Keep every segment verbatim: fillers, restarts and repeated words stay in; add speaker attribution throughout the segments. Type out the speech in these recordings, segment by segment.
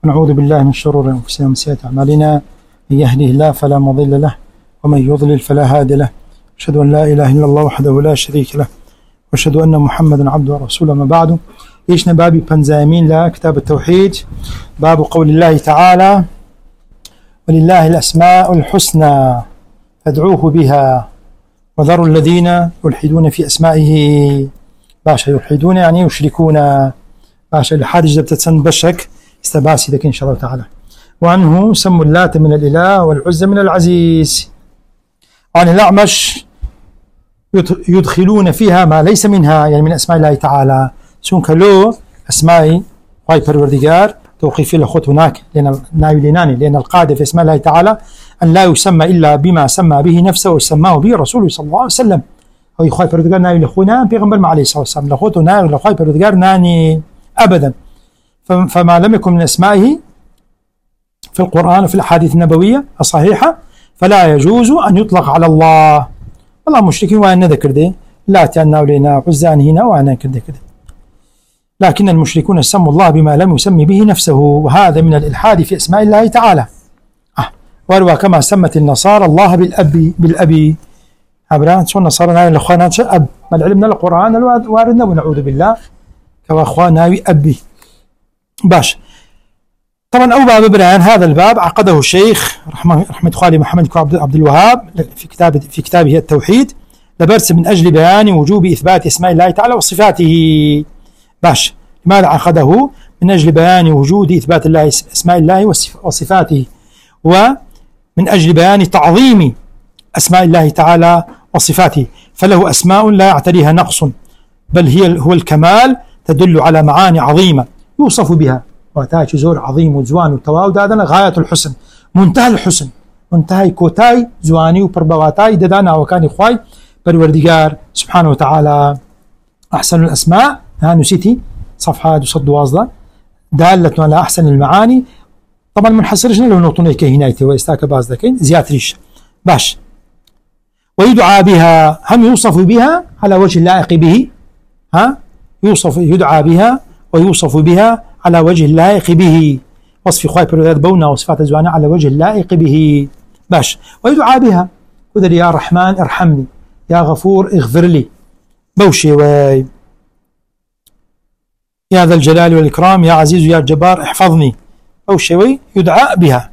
Speaker 1: ونعوذ بالله من شرور أنفسنا ومن سيئات أعمالنا، من يهده الله فلا مضل له ومن يضلل فلا هادي له. أشهد أن لا إله إلا الله وحده لا شريك له وأشهد أن محمدا عبده ورسوله. ما بعد، إيشنا بابي بنزامين لا كتاب التوحيد، باب قول الله تعالى: ولله الأسماء الحسنى فادعوه بها وذروا الذين يلحدون في أسمائه. باشا يلحدون يعني يشركون. باشا الحادج بتتسن بشك استباسي ذاك إن شاء الله تعالى. وعنه سموا اللات من الإله والعزى من العزيز. عن الأعمش يدخلون فيها ما ليس منها، يعني من أسماء الله تعالى. سونك لو أسماء هاي بروردقار توقيف الأخوت هناك، لأن نايليناني لأن القاعدة في أسماء الله تعالى أن لا يسمى إلا بما سمى به نفسه وسماه به رسوله صلى الله عليه وسلم. هو يخاي بروردقار نايل أخونا بيغمبر مع عليه الصلاة والسلام، لأخوته نايل لأخوي بروردقار ناني أبدا. فما لم يكن من أسمائه في القرآن وفي الأحاديث النبوية الصحيحة فلا يجوز أن يطلق على الله. والله مشركين وأنا ذكر دي لا تأنا ولينا عزان هنا وأنا كده كده، لكن المشركون سموا الله بما لم يسمي به نفسه، وهذا من الإلحاد في أسماء الله تعالى. أه. وروى كما سمت النصارى الله بالأب بالأبي. أبران شو النصارى ناوي الأخوان أب ما علمنا القرآن واردنا ونعوذ بالله كما أخوان ناوي أبي. باش طبعا أو باب برهان هذا الباب عقده الشيخ رحمة رحمة خالي محمد عبد الوهاب في كتاب في كتابه التوحيد لبرس من أجل بيان وجوب إثبات أسماء الله تعالى وصفاته. باش لماذا عقده؟ من أجل بيان وجود إثبات الله أسماء الله وصفاته، ومن أجل بيان تعظيم أسماء الله تعالى وصفاته، فله أسماء لا يعتريها نقص بل هي هو الكمال، تدل على معاني عظيمة يوصف بها. وتاج زور عظيم وزوان وتواود هذا غاية الحسن، منتهى الحسن، منتهى كوتاي زواني وبربواتاي ددانا وكان إخواي بالوردقار سبحانه وتعالى. أحسن الأسماء ها نسيتي صفحة وصد واصلة دالة على أحسن المعاني. طبعا من حصرشنا لو نوطني كهنايتي ويستاك باز ذكين زيادة ريش. باش ويدعى بها، هم يوصف بها على وجه اللائق به. ها يوصف يدعى بها ويوصف بها على وجه اللائق به، وصف خواي برودات بونا وصفات زوانا على وجه اللائق به. باش ويدعى بها قدر يا رحمن ارحمني، يا غفور اغفر لي، بوشي وي يا ذا الجلال والإكرام، يا عزيز يا جبار احفظني، بوشي وي يدعى بها.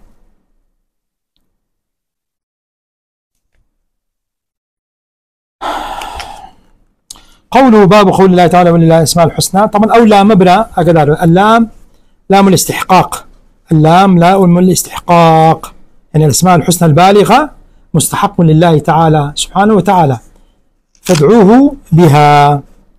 Speaker 1: قوله باب قول الله تعالى ولله الأسماء الحسنى. طبعا أو لا مبرأ أقدر اللام لام الاستحقاق، اللام لام الاستحقاق، يعني الأسماء الحسنى البالغة مستحق لله تعالى سبحانه وتعالى، فادعوه بها.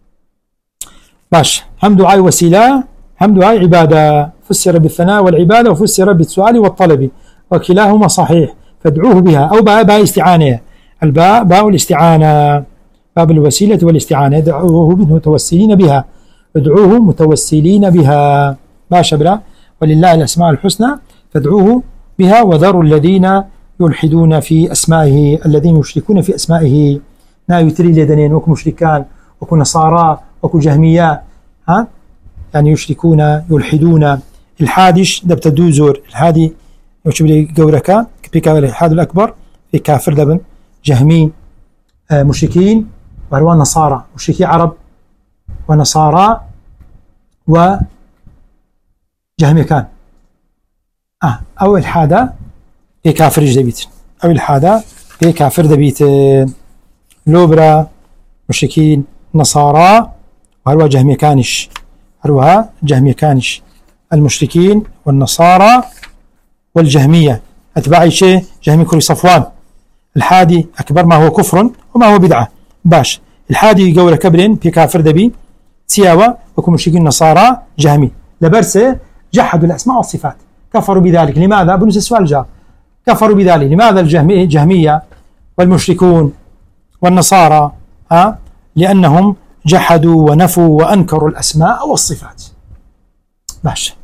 Speaker 1: باش هم دعاء وسيلة هم دعاء عبادة، فسر بالثناء والعبادة وفسر بالسؤال والطلب وكلاهما صحيح. فادعوه بها أو باء باء استعانة، الباء باء الاستعانة باب الوسيلة والاستعانة. ادعوه متوسلين بها، ادعوه متوسلين بها. باشا بلا ولله الأسماء الحسنى فادعوه بها وذروا الذين يلحدون في أسمائه، الذين يشركون في أسمائه. نا يتري لدنين وكو مشركان وكو نصارى وكو جهمياء، ها يعني يشركون يلحدون. الحادش دبت دوزور الحادي يوشبلي قوركا بيكا الإلحاد الأكبر في كافر دبن جهمي آه مشركين وهو نصارى، مشركي عرب ونصارى وجهمي كان آه أو الحادة في كافر دبيت، أو الحادة في كافر دبيت لوبرا مشركين نصارى وهو جهمي كانش، هو جهمي كانش المشركين والنصارى والجهمية أتباعي شيء جهمي كري صفوان. الحادي أكبر ما هو كفر وما هو بدعة. باش الحادي قول كبرين في كافر دبي سياوة وكم مشركين نصارى جهمي لبرسه جحدوا الأسماء والصفات، كفروا بذلك. لماذا؟ بنفس السؤال جاء كفروا بذلك. لماذا الجهمية جهمية والمشركون والنصارى؟ ها لأنهم جحدوا ونفوا وأنكروا الأسماء والصفات. باش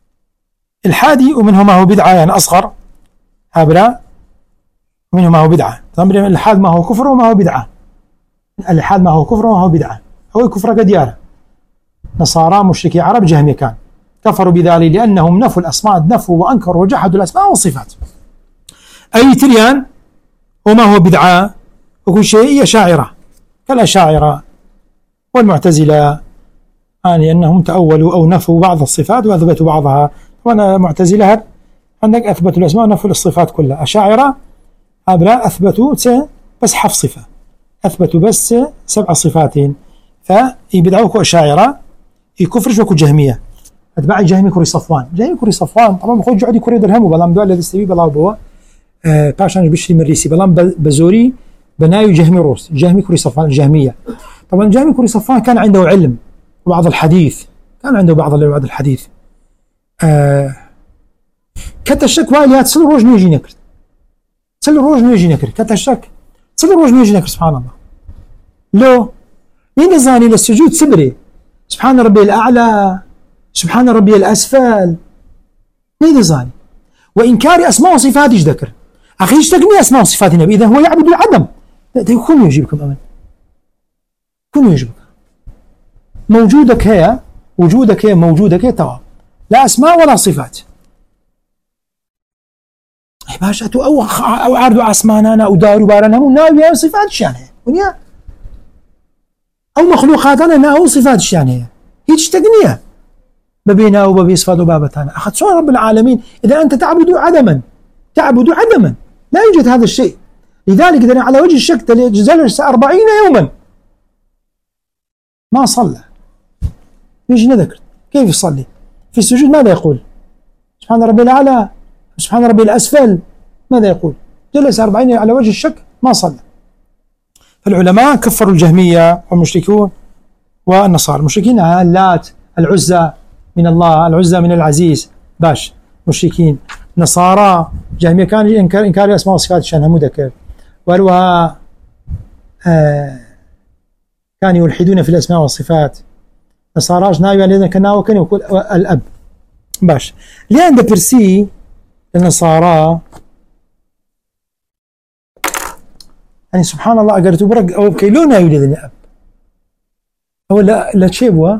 Speaker 1: الحادي ومنه ما هو بدعة يعني أصغر هابلا، ومنه ما هو بدعة. طبعا الحاد ما هو كفر وما هو بدعة، الحاد ما هو كفر وما هو بدعة، هو كفر قديارة نصارى مشركي عرب جهمي كان كفروا بذلك لأنهم نفوا الأسماء، نفوا وأنكروا وجحدوا الأسماء والصفات. أي تريان وما هو بدعاء وكل شيء هي شاعرة كالأشاعرة والمعتزلة، يعني أنهم تأولوا أو نفوا بعض الصفات وأثبتوا بعضها. وأنا معتزلة عندك أثبتوا الأسماء ونفوا الصفات كلها. أشاعرة هؤلاء أثبتوا بس حف صفة، أثبتوا بس سبع صفات، فيبدعوك أشاعرة يكفرش وكو جهمية. أتباع جهمي كوري صفوان، جهمي كوري صفوان طبعا بخوج جعدي كوري درهم بلام دول الذي استوي بلا بوا أه باشان بشري مريسي بلام بزوري بنايو جهمي روس، جهمي كوري صفوان الجهمية. طبعا جهمي كوري صفوان كان عنده علم وبعض الحديث، كان عنده بعض بعض الحديث أه كتشك وايلات تصل روج نيجي نكر تصل روج نيجي نكر كتشك تصل روج نيجي نكر سبحان الله. لو مين زاني للسجود سبري سبحان ربي الأعلى سبحان ربي الأسفل مين زاني وإنكار أسماء وصفات إيش ذكر أخي إيش تقني أسماء وصفات النبي إذا هو يعبد العدم كم يجيبكم أمن كم يجيبك موجودك هي وجودك هي موجودك هي تمام لا أسماء ولا صفات. باشا تو أو أو عرضوا أسماءنا أو داروا بارنا وناوي صفات شانه ونيا أو مخلوقاتنا أو صفات شانه هيك تقنية ما بينها وما صفات وبابتنا. أخذ سؤال رب العالمين إذا أنت تعبد عدما تعبد عدما لا يوجد هذا الشيء. لذلك إذا على وجه الشك جلس أربعين يوما ما صلى يجي نذكر كيف يصلي في السجود ماذا يقول سبحان ربي الأعلى سبحان ربي الأسفل ماذا يقول جلس أربعين على وجه الشك ما صلى. فالعلماء كفروا الجهمية والمشركون والنصارى. المشركين اللات العزى من الله العزى من العزيز باش مشركين. نصارى جهمية كان إنكار إنكار أسماء وصفات شأنها مذكر وروها آه كانوا يلحدون في الأسماء والصفات. نصاراش ناوي علينا كنا وكان يقول الأب باش لأن ده برسي النصارى يعني سبحان الله أقرأت برق أو كيلونا يولد الأب أو لا لا تشيبوا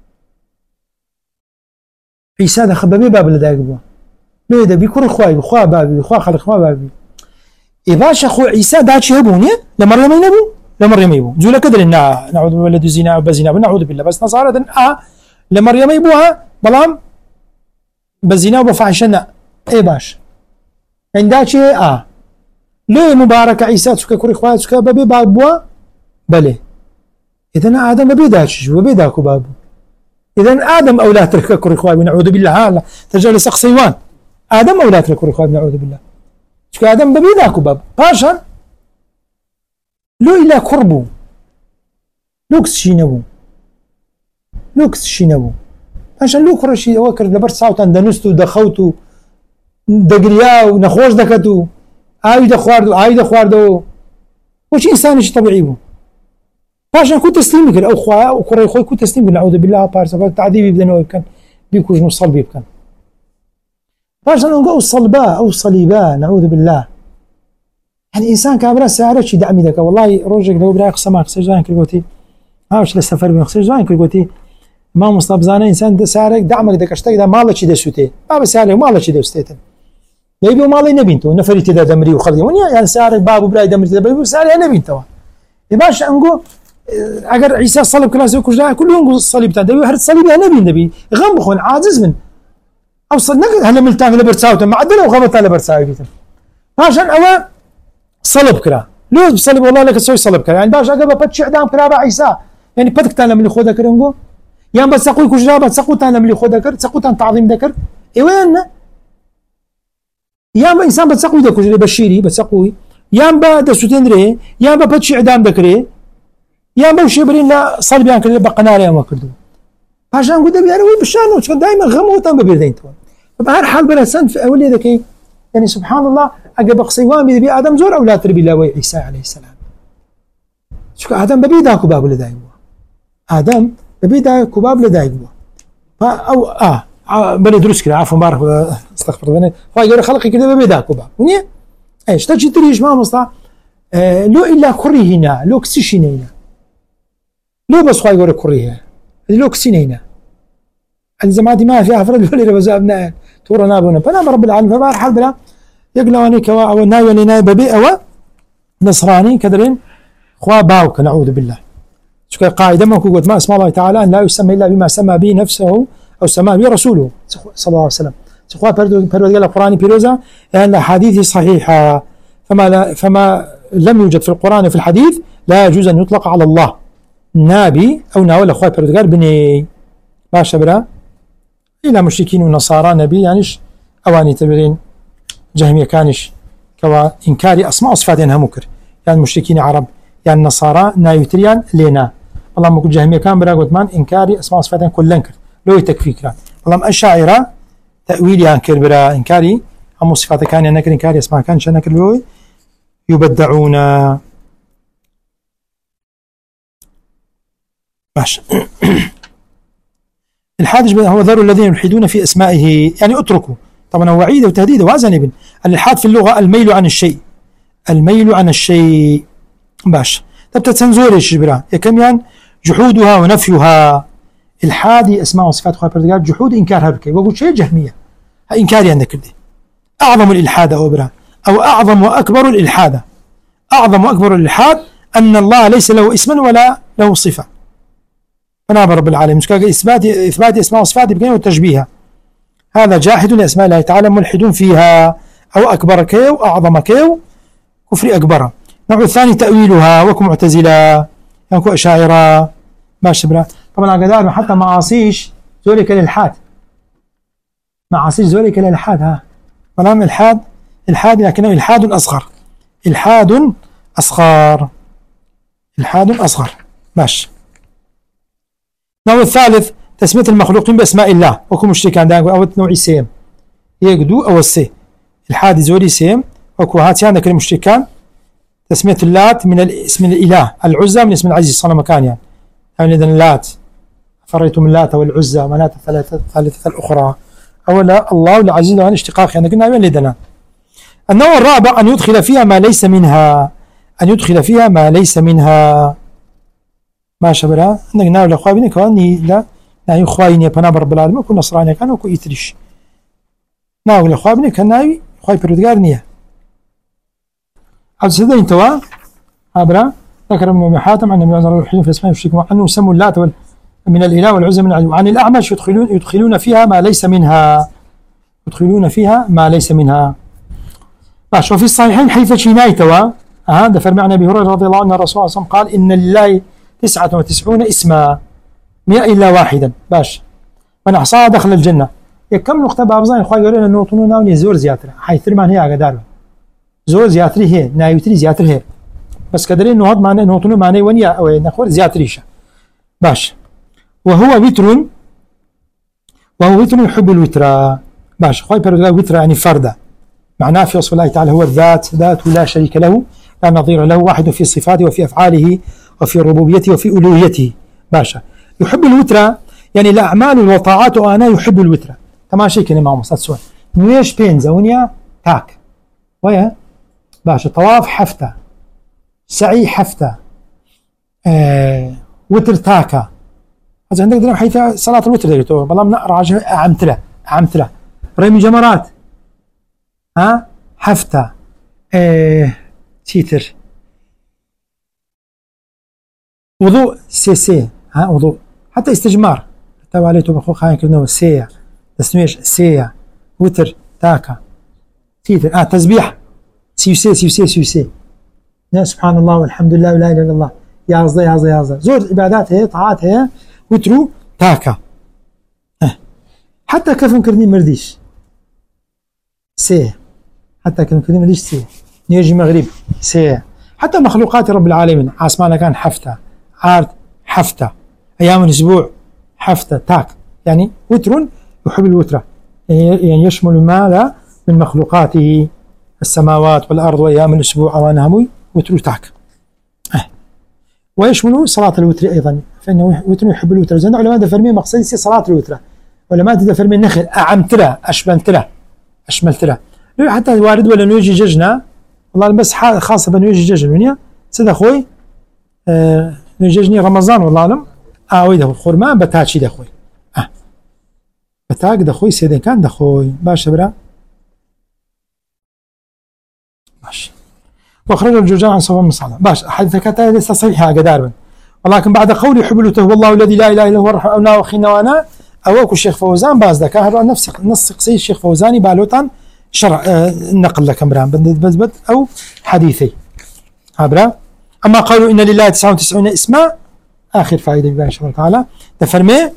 Speaker 1: عيسى هذا خبابي باب اللي داقبوا ليه ده بيكون إخوائي بخوا بابي بخوا خلق ما بابي إباش أخو عيسى داتش يبوني لمريم ينبو لمريم يبو زولا كدر إنها نعوذ بالله زنا وبزنا نعوذ بالله بس نصارى دن آه لمريم يبوها بلام بزنا وبفحشنا إيه باش عندك آه ليه مبارك عيسى سكا كوري إخوائي سكا بابي بابوا بله إذن آدم بابي داتش بابي داكو بابو إذن آدم أولاد ترك كوري إخوائي نعوذ بالله هلا ترجع لسق صيوان آدم أولاد ترك كوري إخوائي نعوذ بالله سكا آدم بابي داكو بابو باشا لو إلى قربو لوكس شينبو لوكس شينبو عشان لو كرشي وكر لبرت ساوتان دنستو دخوتو دقرياو نخوش دكتو آي دخواردو آي دخواردو وش إنسان شي طبيعي بو عشان كنت تسليم كده أو خوا أو كري خوي كنت تسليم نعوذ بالله بارس تعذيب بدنا كان بيكوج نوصل بيه كان عشان نقول الصلبة أو الصليبة نعوذ بالله. يعني إنسان كابرا سعره شيء دعمي ذاك والله روجك لو برايق سماك سجان كل هاوش للسفر بين سجان كل ما مصطب زانه إنسان سعرك دعمك ذاك اشتاق ده ماله شيء دسوته ما بسعره ماله شيء دستيته بيبي ماله نبينته نفري تدا دمري وخلي ونيا يعني سعرك بابو براي دمري تدا بيبي سعره نبينته يباش أنقو أجر عيسى صلب كلاسه كلها كلهم الصليب تاع دبي هرت صليب أنا نبي نبي غم بخون عاجز من أوصل نقد هلا ملتان لبرساوته معدل وغمت على برساوته عشان أول صلب كرا لو صلب والله لك تسوي صلب كرا يعني باش أجا بتشي عدام كرا بعيسى يعني بدك تعلم اللي خذها كرنجو يعني بس أقول كجرا بس أقول تعلم اللي خذها كر تقول عن تعظيم ذكر إيه وين يا إنسان بس أقول ذكر اللي بشيري بس أقول يا بعد سوتندري يا بتشي عدام ذكري يا بوشي برين لا صلب يعني كذا بقنارة يا ما كردو باش أقول ده بيعرفوا بشانو كان دائما غمو تام ببردين تون فبهالحال بلا سن في أولي ذكي يعني سبحان الله أجاب قصيوان بيدي آدم زور أولاد تربي الله وعيسى عليه السلام شو آدم ببيدا كباب لدايبوا آدم ببيدا كباب لدايبوا فا أو آه بني دروس كده عفوا بارك استغفر الله فايقر خلقي كده ببيدا كباب ونيه إيش تجي تريش ما مصطع آه لو إلا كري هنا لو كسيشين هنا لو بس فايقر كري هنا لو كسين هنا الزماتي ما فيها فرد ولا ربزا ابناء تورا نابونا فنام رب العالمين فبار حال بلا يقلواني كوا او ناوي لنا ببي او نصراني كدرين خوا باوك نعوذ بالله شو قاعده ما قلت ما اسم الله تعالى ان لا يسمى الا بما سمى به نفسه او سمى به رسوله صلى الله عليه وسلم سخوا فرد القرآن بيروزا لان احاديث صحيحه فما لا فما لم يوجد في القرآن وفي الحديث لا يجوز ان يطلق على الله نابي او ناول اخوي فرد بني باشا برا الى مشركين ونصارى نبي يعنيش اواني تبرين جهمية كانش كوا انكاري اسماء وصفات انها مكر يعني مشركين عرب يعني النصارى نايوتريان لينا والله ما كنت جهمية كان برا قلت مان انكاري اسماء وصفات كل انكر لو يتكفيك كان والله الشاعرة تأويلي انكر برا انكاري هم صفات كان نكر انكاري اسماء كان شنكر لو يبدعون ماشي. الحاد هو ذر الذين يلحدون في اسمائه يعني اتركوا طبعا هو وعيد وتهديد وازن ابن الالحاد في اللغه الميل عن الشيء الميل عن الشيء باش طب تتسنزور ايش برا كمان جحودها ونفيها الحاد اسماء وصفات خبر جحود انكار هبك وقول شيء جهميه انكار عندك يعني اعظم الالحاد او برا او اعظم واكبر الالحاد اعظم واكبر الالحاد ان الله ليس له اسما ولا له صفه فناب رب العالمين مش اثبات اثبات اسماء وصفات بكين وتشبيهها هذا جاحد لاسماء الله تعالى ملحد فيها او اكبر كيو اعظم كيو كفر اكبر. النوع الثاني تاويلها وكم معتزله يعني كو اشاعره ما شبره طبعا قدار حتى معاصيش ذولك الالحاد معاصيش ذولك الالحاد ها كلام الحاد الحاد لكنه الحاد اصغر الحاد اصغر الحاد اصغر ماشي. النوع الثالث تسمية المخلوقين بأسماء الله وكم مشرك عندنا أو نوع سيم يقدو أو السي الحادي زوري سيم وكو هاتي عندك المشركان تسمية اللات من اسم الإله العزى من اسم العزيز صنم مكان يعني يعني إذن اللات فريتم اللات والعزى منات الثلاثة الثالثة الأخرى أولا الله والعزيز وأن اشتقاق يعني قلنا من لدنا. النوع الرابع أن يدخل فيها ما ليس منها أن يدخل فيها ما ليس منها ما شبرها عندك ناوي الأخوة كواني لا ناوي خويني بناب رب العالمين كل نصراني كان وكو يتريش ناوي الأخوة كان ناوي خوي برودقار نية عبد السيدين توا أبرا ذكر ابن حاتم عن النبي صلى الله عليه وسلم في اسماء يشركون عنه يسموا اللات من الإله والعزى من العزى وعن الأعمش يدخلون يدخلون فيها ما ليس منها يدخلون فيها ما ليس منها باش. وفي الصحيحين حيث شيناي توا هذا فرمع عن أبي هريرة رضي الله عنه الرسول صلى الله عليه وسلم قال إن لله تسعة وتسعون اسما مئة إلا واحدا باش من أحصاها دخل الجنة كم نقطة بابزان إخوة يقولون أنه طنونا وني زور زياتر حيث ثرمان هي أقدار زور زياتري هي نايوتري زياتر هي بس كدرين أنه هذا معنى أنه طنو معنى ونيا أو نخور زياتريشة باش. وهو وتر وهو وتر يحب الوتر باش إخوة يقولون وتر يعني فردة معناه في وصف الله تعالى هو الذات ذات لا شريك له لا نظير له واحد في صفاته وفي أفعاله وفي ربوبيته وفي ألوهيته باشا. يحب الوتر يعني الأعمال والطاعات وأنا يحب الوتر تماشي كنا مع مصاد سؤال نويش بين زونيا تاك ويا باشا طواف حفتة سعي حفتة آه وتر تاكا هذا عندك درهم حيث صلاة الوتر ديرتو بالله نقرا عمتله عمتله رمي جمرات ها حفتة آه تيتر وضوء سي سي ها وضوء حتى استجمار تابع عليه بخو خاين كنو سي تسميش سي وتر تاكا تيتر اه تسبيح سيوسي سيوسي سيوسي يا سبحان الله والحمد لله ولا اله الا الله يا عزة يا عزة يا عزة زور عبادات هي طاعات هي وترو تاكا اه. حتى كيف كرني مرديش سي حتى كيف كرني مرديش سي نيجي مغرب سي حتى مخلوقات رب العالمين عاسمانا كان حفتة عارض حفتة أيام الأسبوع حفتة تاك يعني وتر يحب الوتر يعني يشمل ما من مخلوقاته السماوات والأرض وأيام الأسبوع أوانهم وتر تاك أه. ويشمل صلاة الوتر أيضا فإنه وتر يحب الوتر زين علماء دفرمين مقصد صلاة الوتر علماء دفرمين نخل أعمتله أشملتله أشملتله حتى الوارد ولا نيجي ججنا والله بس خاصة بنيجي ججن ونيا سيد أخوي أه نيجي رمضان والله أعلم آه ويده خرما بتاتشي ده أخوي آه بتاك دخوي سيدين كان دخوي باش برا باش. واخرجه الجرجاني عن صفوان بن صالح باش. حديث كتا ليس صحيحه قدار، ولكن بعد قولي حبلته هو الله الذي لا اله الا هو الرحمن واخينا وانا اوك الشيخ فوزان باز ذاك هذا نفس نص قصي الشيخ فوزاني بالوطن شرع آه نقل لك امران بثبت او حديثي عبره. اما قالوا ان لله تسعة وتسعين اسما اخر فائده بان شاء الله تعالى تفرمي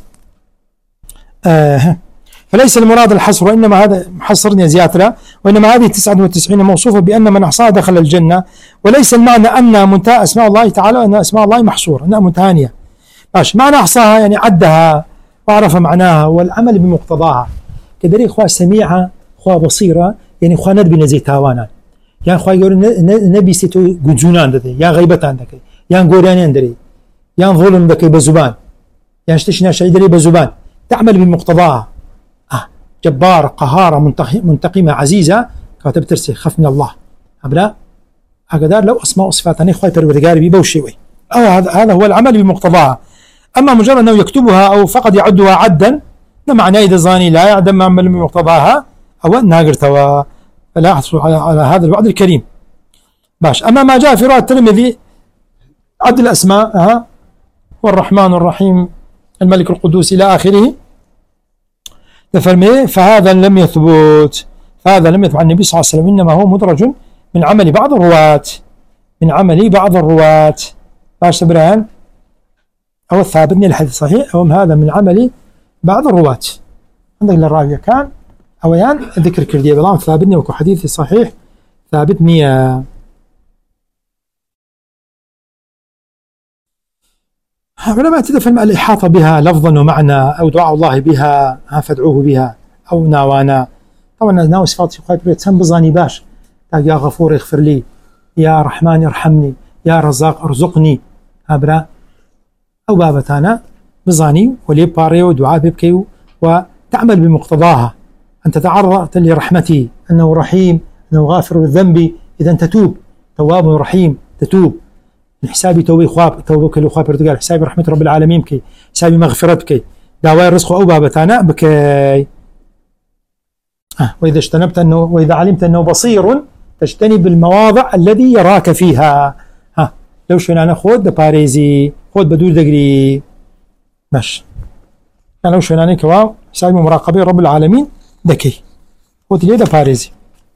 Speaker 1: آه فليس المراد الحصر، وانما هذا حصرني زيادة، وانما هذه تسعة وتسعين موصوفه بان من احصاها دخل الجنه، وليس المعنى ان منتهى اسماء الله تعالى وان اسماء الله محصوره انها منتهانيه. ماشي معنى احصاها يعني عدها وعرف معناها والعمل بمقتضاها. كدري اخوة سميعه اخوة بصيره يعني اخوة ندبي نزي تاوانا يعني اخوة يقول نبي ستو جنزونان ددي يا غيبتان دكي يا غوريان دري يا ظلم دكي بزبان يا اشتشنا شيء دري بزبان تعمل بمقتضاها. آه جبار قهارة منتقمة عزيزة كاتب ترسي خف من الله أبلا هكذا لو أسماء وصفات أنا إخوة الورقاري بيبوشيوي أو هذا هو العمل بمقتضاها. أما مجرد أنه يكتبها أو فقط يعدها عدا معناه إذا زاني لا يعدم عمل بمقتضاها أو ناقرتها فلا يحصل على هذا الوعد الكريم باش. أما ما جاء في رواية الترمذي عد الأسماء ها والرحمن الرحيم الملك القدوس إلى آخره تفرمي فهذا لم يثبت فهذا لم يثبت عن النبي صلى الله عليه وسلم، إنما هو مدرج من عمل بعض الرواة من عمل بعض الرواة باش تبرهن أو الثابتني الحديث صحيح أو هذا من عمل بعض الرواة عندك للراوية كان أو يعني ذكر كردية بلام ثابتني وكو حديثي صحيح ثابتني علماء تدفن الإحاطة بها لفظا ومعنى أو دعاء الله بها فادعوه بها أو ناوانا. طبعا ناوي صفات خايف بيتسم بظاني باش يا غفور اغفر لي يا رحمن ارحمني يا رزاق ارزقني هبرا أو بابتانا بظاني ولي باريو دعاء ببكيو وتعمل بمقتضاها أن تتعرض لرحمتي أنه رحيم أنه غافر الذنب إذا تتوب تواب رحيم تتوب حسابي توبي خواب توبك لو خواب برتقال حسابي رحمة رب العالمين بكي حسابي مغفرتك دعوة الرزق أو بابتانا بكي آه وإذا اجتنبت أنه وإذا علمت أنه بصير تجتنب المواضع الذي يراك فيها. ها آه لو شونا أنا خود باريزي خود بدور دقري مش يعني لو شونا أنا كوا حسابي مراقبة رب العالمين دكي خود ليه باريزي.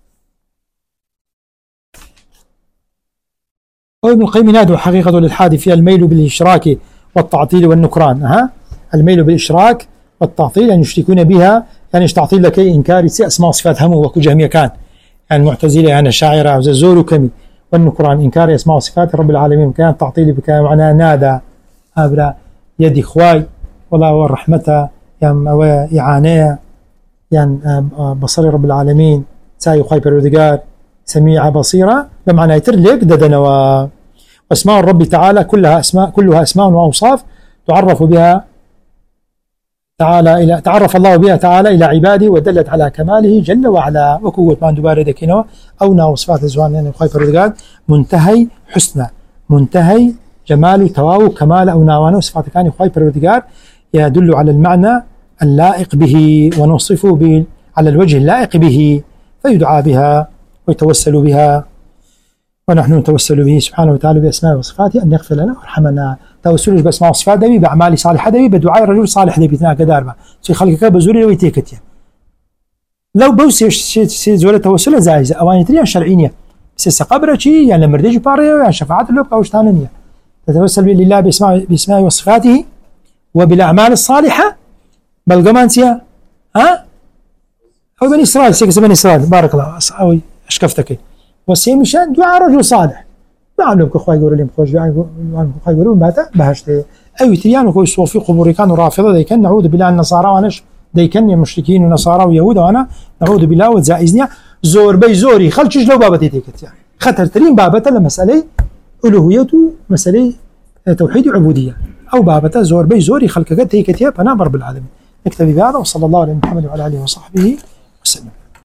Speaker 1: وابن القيم ينادوا حقيقة الإلحاد فيها الميل بالإشراك والتعطيل والنكران. ها الميل بالإشراك والتعطيل يعني يشركون بها يعني تعطيل لك إنكار أسماء صفات هم وكو جهمية كان يعني المعتزلة يعني الشاعرة وزور كمي والنكران إنكار أسماء صفات رب العالمين كان تعطيل بك معناه نادى هابرا يدي خواي والله والرحمة يعني إعانية يعني بصري رب العالمين ساي خواي برودقار سميعة بصيرة بمعنى يترلك ددنوا. واسماء الرب تعالى كلها اسماء كلها اسماء واوصاف تعرف بها تعالى الى تعرف الله بها تعالى الى عباده ودلت على كماله جل وعلا وقوة ما دوباره دكينو او نا وصفات الزوان يعني خايف الرقاد منتهي حسنى منتهي جمال تواو كمال او ناوانه صفات كان خايف الرقاد يدل على المعنى اللائق به ونوصفه به على الوجه اللائق به فيدعى بها ويتوسل بها ونحن نتوسل به سبحانه وتعالى بأسماء وصفاته أن يغفر لنا ويرحمنا. توسلش بأسماء وصفات دبي بأعمال صالحة دبي بدعاء رجل صالح دبي تناك داربا في خلقك بزوري ويتيكتيا لو بوسي سي زوله توسل زايزة أواني تريان شرعينية بس قبره شيء يعني لمرديج باريو يعني شفاعات اللوب أو شتانية تتوسل لله بأسماء بأسماء وصفاته وبالأعمال الصالحة بل قمانسيا ها أو بني إسرائيل سيكس بني إسرائيل بارك الله أو أشكفتك وسي مشان دعاء رجل صالح ما عندهم كخوي يقولوا لهم خوش دعاء كخوي يقولون ماذا بهشت أي تريان وكوي صوفي قبوري كانوا رافضة ذي كان نعوذ بالله النصارى وانش ذي كان مشركين ونصارى ويهود وأنا نعوذ بالله وزائزني زور بي زوري خلش لو بابتي تيكت يعني خطر ترين بابته لمسألة ألوهيته مسألة توحيد عبودية أو بابته زور بي زوري خلق قد تيكت يا بنام رب العالمين. نكتفي بهذا وصلى الله على محمد وعلى آله وصحبه وسلم.